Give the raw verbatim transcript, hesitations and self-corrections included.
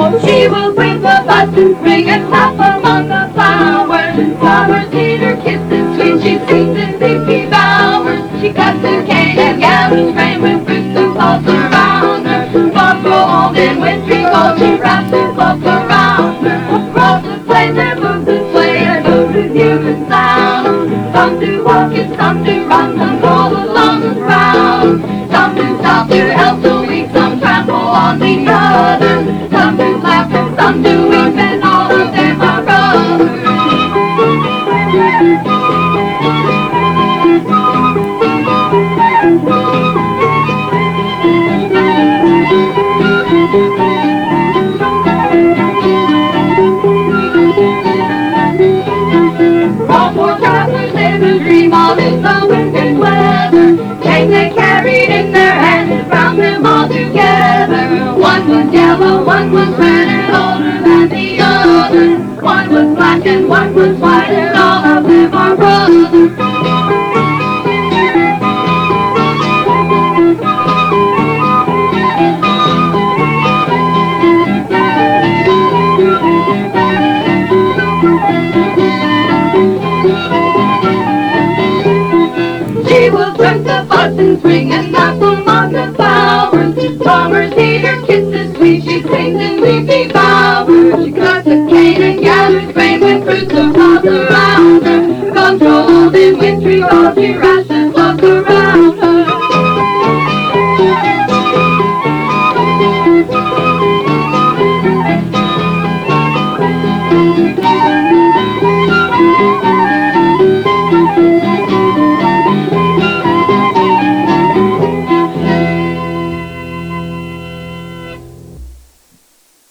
She will bring the buds and spring and hop among the flowers. Flowers need her kisses sweet, she sings in leafy bowers. She cuts the cane and gathers rain with fruits and falls around her. Moths grow old in wintry cold, she wraps her cloak around her. Across the plain there moves and sway a mood with human sound. Some do walk and some do run, some crawl along the ground. Some do stop to help the weak, some trample on the others. Some do laugh and some do weep, and all of them are brothers. All four travelers live a dream all in the wind and weather. Chains they carried in their hands bound them all together. One was yellow, one was red and older than the other. One was black and one was white, and all of them are brothers. She will dress the buds in spring and laugh among the flowers. Farmers need her kisses sweet, she sings in leafy bowers. She cuts a cane and gathers grain with fruits of pods around her. Comes old in wintry cold, she wraps